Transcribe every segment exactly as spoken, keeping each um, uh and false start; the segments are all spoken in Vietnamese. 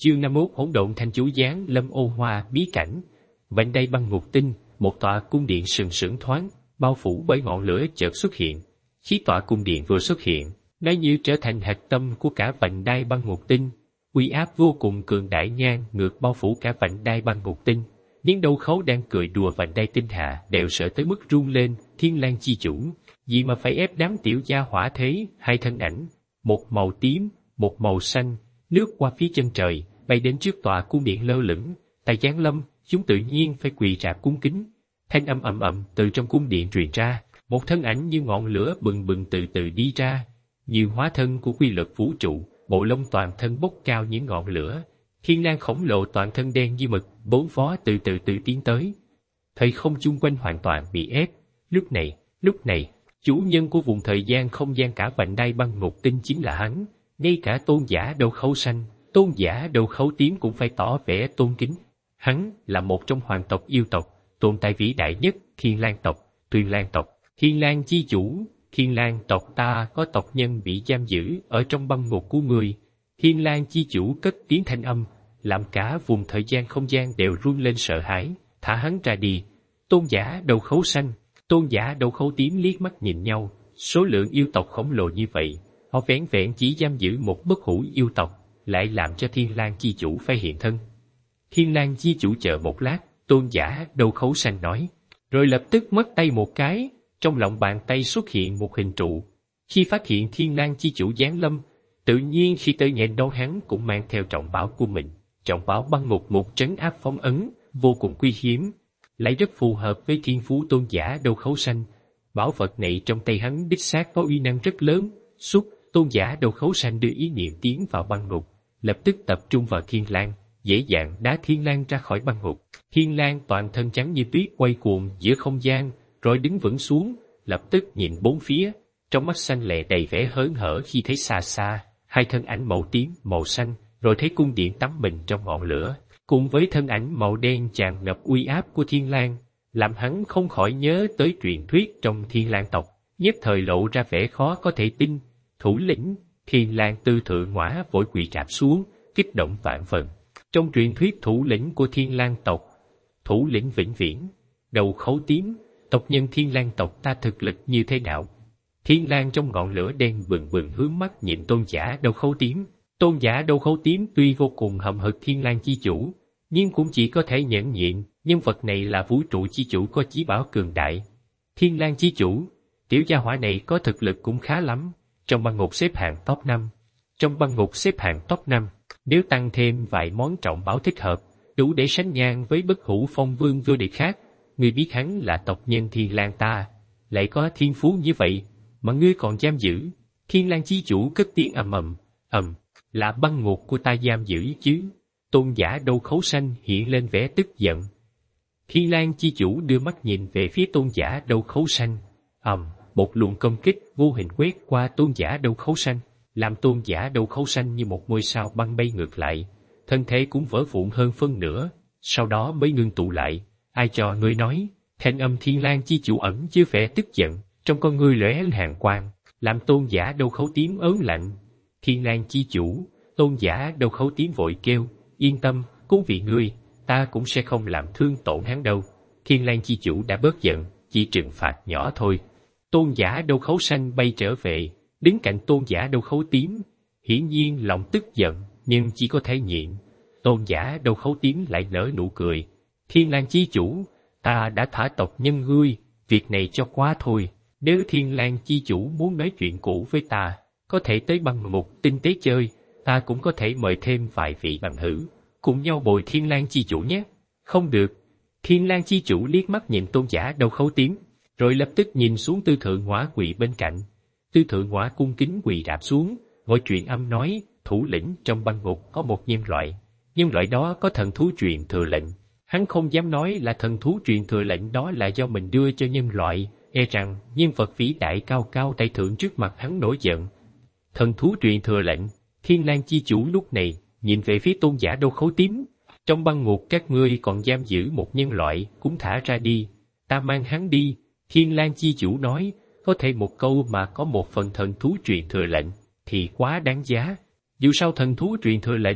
Chương năm mươi mốt Hỗn độn thành chú giáng lâm ô hoa bí cảnh. Vành đai băng ngục tinh, một tòa cung điện sừng sững thoáng, bao phủ bởi ngọn lửa chợt xuất hiện. Khi tòa cung điện vừa xuất hiện, nó như trở thành hạch tâm của cả vành đai băng ngục tinh. Uy áp vô cùng cường đại ngang ngược bao phủ cả vành đai băng ngục tinh. Những đầu khấu đang cười đùa vành đai tinh hạ đều sợ tới mức run lên. Thiên Lang chi chủ, vì mà phải ép đám tiểu gia hỏa thế, hai thân ảnh, một màu tím, một màu xanh, lướt qua phía chân trời, bay đến trước tòa cung điện lơ lửng. Tại giáng lâm, chúng tự nhiên phải quỳ rạp cung kính. Thanh âm ầm ầm từ trong cung điện truyền ra, một thân ảnh như ngọn lửa bừng bừng từ từ đi ra, như hóa thân của quy luật vũ trụ, bộ lông toàn thân bốc cao những ngọn lửa. Thiên Lang khổng lồ toàn thân đen như mực, bốn vó từ từ từ tiến tới. Thời không chung quanh hoàn toàn bị ép. Lúc này, lúc này, chủ nhân của vùng thời gian không gian cả vành đai băng ngục tinh chính là hắn. Ngay cả tôn giả đầu khấu xanh, tôn giả đầu khấu tím cũng phải tỏ vẻ tôn kính. Hắn là một trong hoàng tộc yêu tộc, tồn tại vĩ đại nhất, Thiên Lang tộc, Tuyền Lang tộc. Thiên Lang chi chủ, Thiên Lang tộc ta có tộc nhân bị giam giữ ở trong băng ngục của người. Thiên Lang chi chủ cất tiếng thanh âm, làm cả vùng thời gian không gian đều run lên sợ hãi. Thả hắn ra đi. Tôn giả đầu khấu xanh, tôn giả đầu khấu tím liếc mắt nhìn nhau. Số lượng yêu tộc khổng lồ như vậy, họ vẻn vẹn chỉ giam giữ một bất hủ yêu tộc, lại làm cho Thiên Lang chi chủ phải hiện thân. Thiên Lang chi chủ chờ một lát, tôn giả đầu khấu xanh nói, rồi lập tức mất tay một cái, trong lòng bàn tay xuất hiện một hình trụ. Khi phát hiện Thiên Lang chi chủ giáng lâm, tự nhiên khi tới nhện đâu hắn cũng mang theo trọng bảo của mình. Trọng bảo băng ngục một trấn áp phong ấn, vô cùng quý hiếm, lại rất phù hợp với thiên phú tôn giả đầu khấu xanh. Bảo vật này trong tay hắn đích xác có uy năng rất lớn. Suốt, tôn giả đầu khấu xanh đưa ý niệm tiến vào băng ngục, lập tức tập trung vào Thiên Lang, dễ dàng đá Thiên Lang ra khỏi băng ngục. Thiên Lang toàn thân trắng như tuyết quay cuồng giữa không gian, rồi đứng vững xuống, lập tức nhìn bốn phía, trong mắt xanh lệ đầy vẻ hớn hở khi thấy xa xa hai thân ảnh màu tím, màu xanh, rồi thấy cung điện tắm mình trong ngọn lửa, cùng với thân ảnh màu đen tràn ngập uy áp của Thiên Lang, làm hắn không khỏi nhớ tới truyền thuyết trong Thiên Lang tộc, nhất thời lộ ra vẻ khó có thể tin. Thủ lĩnh Thiên Lang tư thượng ngõa vội quỳ rạp xuống, kích động vạn phần. Trong truyền thuyết thủ lĩnh của Thiên Lang tộc, thủ lĩnh vĩnh viễn, đầu khấu tím, tộc nhân Thiên Lang tộc ta thực lực như thế nào? Thiên Lang trong ngọn lửa đen bừng bừng hướng mắt nhìn tôn giả đầu khấu tím. Tôn giả đầu khấu tím tuy vô cùng hậm hực Thiên Lang chi chủ, nhưng cũng chỉ có thể nhẫn nhịn. Nhân vật này là vũ trụ chi chủ có chí bảo cường đại. Thiên Lang chi chủ, tiểu gia hỏa này có thực lực cũng khá lắm. Trong băng ngục xếp hạng top năm. Trong băng ngục xếp hạng top năm, nếu tăng thêm vài món trọng bảo thích hợp, đủ để sánh ngang với bất hủ phong vương vô địch khác. Ngươi biết hắn là tộc nhân Thiên Lang ta, lại có thiên phú như vậy, mà ngươi còn giam giữ. Thiên Lang chi chủ cất tiếng ầm ầm, ầm, là băng ngục của ta giam giữ chứ? Tôn giả đầu khấu xanh hiện lên vẻ tức giận. Thiên Lang chi chủ đưa mắt nhìn về phía tôn giả đầu khấu xanh, ầm, một luồng công kích vô hình quét qua tôn giả đầu khấu xanh, làm tôn giả đầu khấu xanh như một ngôi sao băng bay ngược lại, thân thể cũng vỡ vụn hơn phân nửa, sau đó mới ngưng tụ lại. Ai cho ngươi nói? Thanh âm Thiên Lang chi chủ ẩn chứa vẻ tức giận, trong con ngươi lóe lên hàn quang, làm tôn giả đầu khấu tím ớn lạnh. Thiên Lang chi chủ, tôn giả đầu khấu tím vội kêu, yên tâm, cũng vì ngươi, ta cũng sẽ không làm thương tổn hắn đâu. Thiên Lang chi chủ đã bớt giận, chỉ trừng phạt nhỏ thôi. Tôn giả đầu khấu xanh bay trở về, đứng cạnh tôn giả đầu khấu tím, hiển nhiên lòng tức giận, nhưng chỉ có thể nhịn. Tôn giả đầu khấu tím lại nở nụ cười. Thiên Lang chi chủ, ta đã thả tộc nhân ngươi, việc này cho quá thôi. Nếu Thiên Lang chi chủ muốn nói chuyện cũ với ta, có thể tới băng ngục tinh tế chơi, ta cũng có thể mời thêm vài vị bằng hữu, cùng nhau bồi Thiên Lang chi chủ nhé. Không được. Thiên Lang chi chủ liếc mắt nhìn tôn giả đầu khấu tím, rồi lập tức nhìn xuống tư thượng ngõa quỳ bên cạnh. Tư thượng ngõa cung kính quỳ rạp xuống, ngồi truyền âm nói, thủ lĩnh trong băng ngục có một nhân loại, nhân loại đó có thần thú truyền thừa lệnh. Hắn không dám nói là thần thú truyền thừa lệnh đó là do mình đưa cho nhân loại, e rằng nhân vật vĩ đại cao cao tại thượng trước mặt hắn nổi giận. Thần thú truyền thừa lệnh. Thiên Lang chi chủ lúc này nhìn về phía tôn giả đầu khấu tím. Trong băng ngục các ngươi còn giam giữ một nhân loại, cũng thả ra đi, ta mang hắn đi. Thiên Lang chi chủ nói, có thể một câu mà có một phần thần thú truyền thừa lệnh thì quá đáng giá. Dù sao thần thú truyền thừa lệnh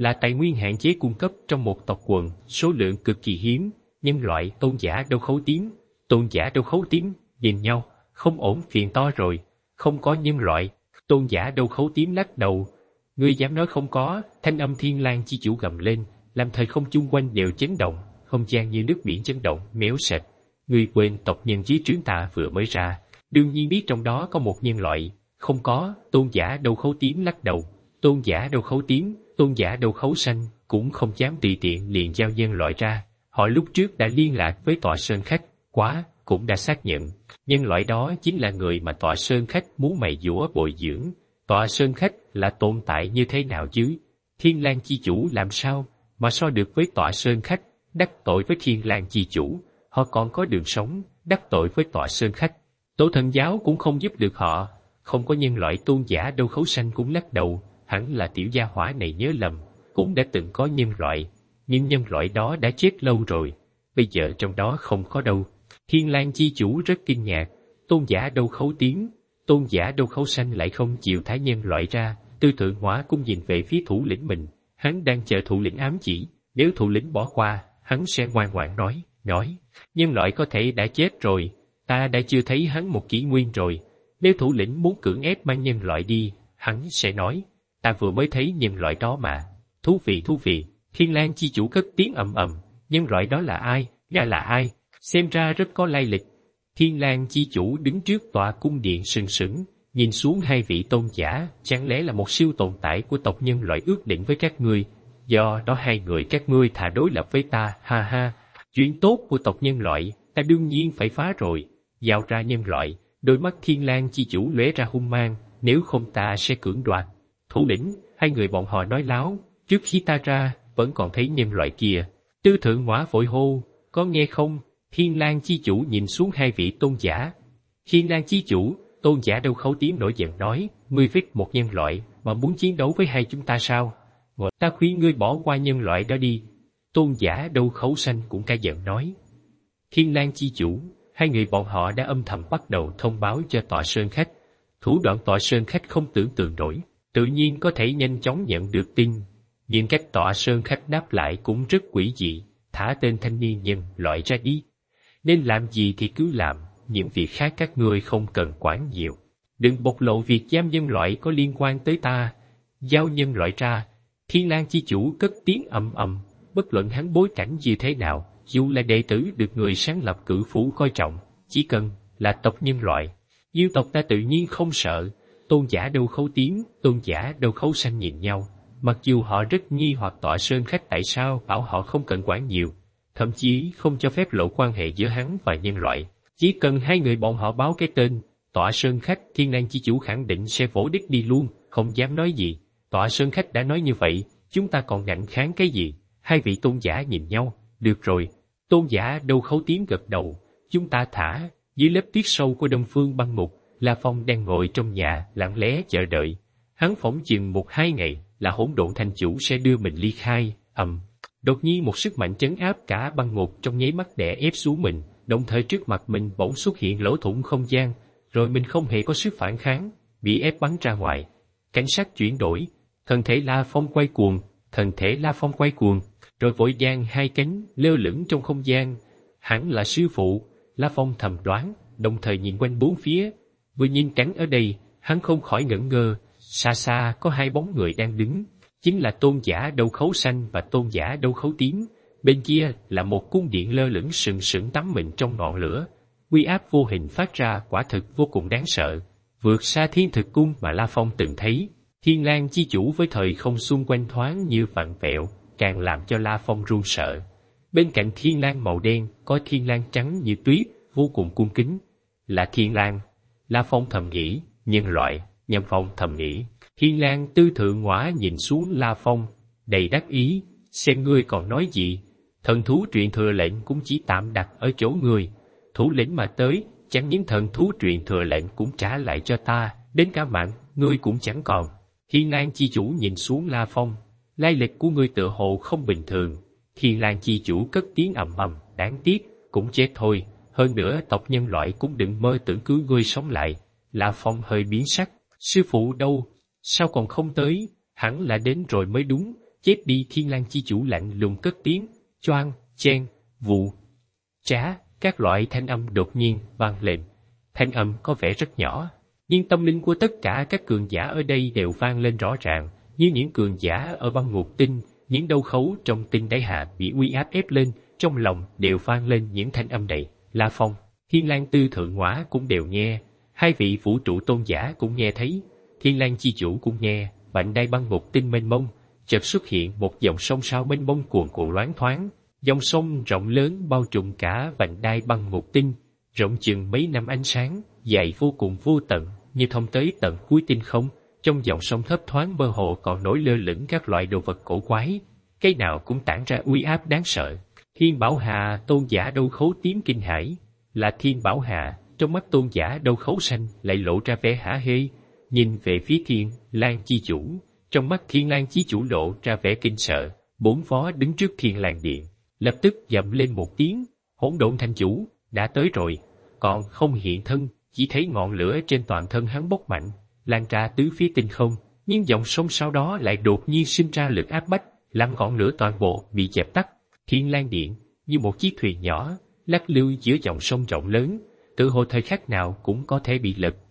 là tài nguyên hạn chế cung cấp trong một tộc quần, số lượng cực kỳ hiếm. Nhân loại, tôn giả đâu khấu tím, tôn giả đâu khấu tím, nhìn nhau, không ổn, phiền to rồi, không có nhân loại, tôn giả đâu khấu tím lắc đầu. Ngươi dám nói không có? Thanh âm Thiên Lang chi chủ gầm lên, làm thời không chung quanh đều chấn động, không gian như nước biển chấn động, méo sệt. Ngươi quên tộc nhân dưới trướng ta vừa mới ra, đương nhiên biết trong đó có một nhân loại. Không có, tôn giả đâu khấu tím lắc đầu, tôn giả đâu khấu tím, tôn giả đâu khấu xanh, cũng không dám tùy tiện liền giao nhân loại ra. Họ lúc trước đã liên lạc với tọa sơn khách, quá, cũng đã xác nhận, nhân loại đó chính là người mà tọa sơn khách muốn mày dũa bồi dưỡng. Tọa sơn khách là tồn tại như thế nào chứ? Thiên Lang chi chủ làm sao mà so được với tọa sơn khách? Đắc tội với Thiên Lang chi chủ, họ còn có đường sống, đắc tội với tọa sơn khách, Tổ Thần giáo cũng không giúp được họ. Không có nhân loại tôn giả đâu khấu xanh cũng lắc đầu, hẳn là tiểu gia hỏa này nhớ lầm, cũng đã từng có nhân loại, nhưng nhân loại đó đã chết lâu rồi, bây giờ trong đó không có đâu. Thiên Lang chi chủ rất kinh ngạc, tôn giả đâu khấu tím, tôn giả đâu khấu xanh lại không chịu thả nhân loại ra. Tư Thượng Hỏa cũng nhìn về phía thủ lĩnh mình, hắn đang chờ thủ lĩnh ám chỉ, nếu thủ lĩnh bỏ qua, hắn sẽ ngoan ngoãn nói, nói, nhân loại có thể đã chết rồi, ta đã chưa thấy hắn một kỷ nguyên rồi. Nếu thủ lĩnh muốn cưỡng ép mang nhân loại đi, hắn sẽ nói, ta vừa mới thấy nhân loại đó mà. Thú vị thú vị, Thiên Lang chi chủ cất tiếng ầm ầm, nhân loại đó là ai, gã là ai, xem ra rất có lai lịch. Thiên Lang chi chủ đứng trước tòa cung điện sừng sững, nhìn xuống hai vị tôn giả, chẳng lẽ là một siêu tồn tại của tộc nhân loại ước định với các ngươi, do đó hai người các ngươi thà đối lập với ta, ha ha. Chuyện tốt của tộc nhân loại, ta đương nhiên phải phá rồi, giao ra nhân loại. Đôi mắt Thiên Lang chi chủ lóe ra hung mang, nếu không ta sẽ cưỡng đoạt. Thủ lĩnh, hai người bọn họ nói láo, trước khi ta ra, vẫn còn thấy nhân loại kia. Tư Thượng Hỏa vội hô, có nghe không? Thiên Lang chi chủ nhìn xuống hai vị tôn giả. Thiên Lang chi chủ, tôn giả đâu khấu tím nổi giận nói, ngươi vết một nhân loại mà muốn chiến đấu với hai chúng ta sao? Ngồi ta khuyên ngươi bỏ qua nhân loại đó đi. Tôn giả đâu khấu xanh cũng cay giận nói. Thiên Lang chi chủ, hai người bọn họ đã âm thầm bắt đầu thông báo cho tọa sơn khách. Thủ đoạn tọa sơn khách không tưởng tượng nổi, tự nhiên có thể nhanh chóng nhận được tin. Nhưng cách tọa sơn khách đáp lại cũng rất quỷ dị, thả tên thanh niên nhân loại ra đi. Nên làm gì thì cứ làm, những việc khác các ngươi không cần quản nhiều. Đừng bộc lộ việc giam nhân loại có liên quan tới ta. Giao nhân loại ra. Thiên Lang chi chủ cất tiếng ầm ầm, bất luận hắn bối cảnh như thế nào, dù là đệ tử được người sáng lập cử phủ coi trọng, chỉ cần là tộc nhân loại, yêu tộc ta tự nhiên không sợ. Tôn giả đâu khấu tím, tôn giả đâu khấu xanh nhìn nhau, mặc dù họ rất nghi hoặc tọa sơn khách tại sao bảo họ không cần quản nhiều, thậm chí không cho phép lộ quan hệ giữa hắn và nhân loại. Chỉ cần hai người bọn họ báo cái tên, tọa sơn khách, Thiên Lang chi chủ khẳng định sẽ vỗ đít đi luôn, không dám nói gì. Tọa sơn khách đã nói như vậy, chúng ta còn ngạnh kháng cái gì? Hai vị tôn giả nhìn nhau, được rồi. Tôn giả đâu khấu tím gật đầu, chúng ta thả. Dưới lớp tuyết sâu của Đông Phương Băng Mục, La Phong đang ngồi trong nhà lặng lẽ chờ đợi. Hắn phỏng chừng một hai ngày là Hỗn Độn Thành chủ sẽ đưa mình ly khai. ầm, đột nhiên một sức mạnh trấn áp cả Băng Ngục trong nháy mắt đè ép xuống mình, đồng thời trước mặt mình bỗng xuất hiện lỗ thủng không gian, rồi mình không hề có sức phản kháng, bị ép bắn ra ngoài. Cảnh sát chuyển đổi, thân thể La Phong quay cuồng, thân thể La Phong quay cuồng, rồi vội vàng hai cánh lơ lửng trong không gian. Hẳn là sư phụ, La Phong thầm đoán, đồng thời nhìn quanh bốn phía. Vừa nhìn cảnh ở đây, hắn không khỏi ngẩn ngơ. Xa xa có hai bóng người đang đứng, chính là tôn giả đâu khấu xanh và tôn giả đâu khấu tím. Bên kia là một cung điện lơ lửng sừng sững tắm mình trong ngọn lửa. Uy áp vô hình phát ra quả thực vô cùng đáng sợ, vượt xa Thiên Thực Cung mà La Phong từng thấy. Thiên Lang chi chủ với thời không xung quanh thoáng như vặn vẹo, càng làm cho La Phong run sợ. Bên cạnh Thiên Lang màu đen có Thiên Lang trắng như tuyết, vô cùng cung kính. Là Thiên Lang. La Phong thầm nghĩ, nhân loại. Nhâm Phong thầm nghĩ. Thiên Lang Tư Thượng Hỏa nhìn xuống La Phong, đầy đắc ý, xem ngươi còn nói gì. Thần thú truyền thừa lệnh cũng chỉ tạm đặt ở chỗ ngươi. Thủ lĩnh mà tới, chẳng những thần thú truyền thừa lệnh cũng trả lại cho ta, đến cả mạng, ngươi cũng chẳng còn. Thiên Lang chi chủ nhìn xuống La Phong, lai lịch của ngươi tựa hồ không bình thường. Thiên Lang chi chủ cất tiếng ầm ầm, đáng tiếc, cũng chết thôi. Hơn nữa tộc nhân loại cũng đừng mơ tưởng cứu ngươi sống lại. La Phong hơi biến sắc, sư phụ đâu, sao còn không tới, hẳn là đến rồi mới đúng. chép đi. Thiên Lang chi chủ lạnh lùng cất tiếng, choang, chen, vụ, trá, các loại thanh âm đột nhiên vang lên. Thanh âm có vẻ rất nhỏ, nhưng tâm linh của tất cả các cường giả ở đây đều vang lên rõ ràng, như những cường giả ở băng ngục tinh. Những đau khấu trong tinh đáy hạ bị uy áp ép lên, trong lòng đều vang lên những thanh âm này. La Phong, Thiên Lang Tư Thượng Ngõa cũng đều nghe, hai vị vũ trụ tôn giả cũng nghe thấy, Thiên Lang chi chủ cũng nghe. Vành đai băng ngục tinh mênh mông, chợt xuất hiện một dòng sông sao mênh mông cuồn cuộn loáng thoáng. Dòng sông rộng lớn bao trùm cả vành đai băng ngục tinh, rộng chừng mấy năm ánh sáng, dài vô cùng vô tận, như thông tới tận cuối tinh không. Trong dòng sông thấp thoáng mơ hồ còn nổi lơ lửng các loại đồ vật cổ quái, cái nào cũng tản ra uy áp đáng sợ. Thiên Bảo Hà tôn giả đau khấu tím kinh hãi, là Thiên Bảo Hà. Trong mắt tôn giả đau khấu xanh lại lộ ra vẻ hả hê, nhìn về phía Thiên Lang chi chủ, trong mắt Thiên Lang chi chủ lộ ra vẻ kinh sợ. Bốn phó đứng trước Thiên Lang điện, lập tức dậm lên một tiếng, Hỗn Độn Thành chủ đã tới rồi. Còn không hiện thân, chỉ thấy ngọn lửa trên toàn thân hắn bốc mạnh, lan ra tứ phía tinh không, nhưng dòng sông sau đó lại đột nhiên sinh ra lực áp bách, làm ngọn lửa toàn bộ bị dập tắt. Thiên Lang điện như một chiếc thuyền nhỏ lắc lư giữa dòng sông rộng lớn, tự hồ thời khắc nào cũng có thể bị lật.